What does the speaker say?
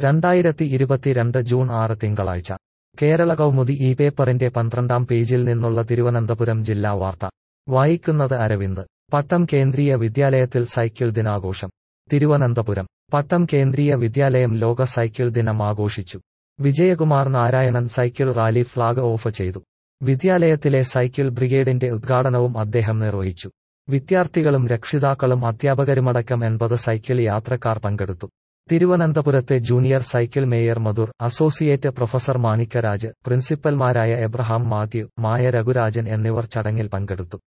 2022 June 6 തിങ്കളാഴ്ച കേരള കൗമുദി ഈ പേപ്പറിന്റെ 12-ാം പേജിൽ നിന്നുള്ള തിരുവനന്തപുരം ജില്ലാ വാർത്ത വായിക്കുന്നത് അരവിന്ദ്. പട്ടം കേന്ദ്രീയ വിദ്യാലയത്തിൽ സൈക്കിൾ ദിനാഘോഷം. തിരുവനന്തപുരം പട്ടം കേന്ദ്രീയ വിദ്യാലയം ലോക സൈക്കിൾ ദിനം ആഘോഷിച്ചു. Vijayakumar Narayanan cycle rally flag off ചെയ്തു. വിദ്യാലയത്തിലെ സൈക്കിൾ ബ്രിഗേഡിന്റെ ഉദ്ഘാടനവും അദ്ദേഹം നിർവഹിച്ചു. വിദ്യാർത്ഥികളും രക്ഷിതാക്കളും അധ്യാപകരുമടക്കം 80 സൈക്കിൾ യാത്രക്കാർ പങ്കെടുത്തു. തിരുവനന്തപുരത്തെ junior cycle mayor Madhur, associate professor Manikkaraj, പ്രിൻസിപ്പൽമാരായ എബ്രഹാം മാത്യു, മായ രഘുരാജൻ എന്നിവർ ചടങ്ങിൽ പങ്കെടുത്തു.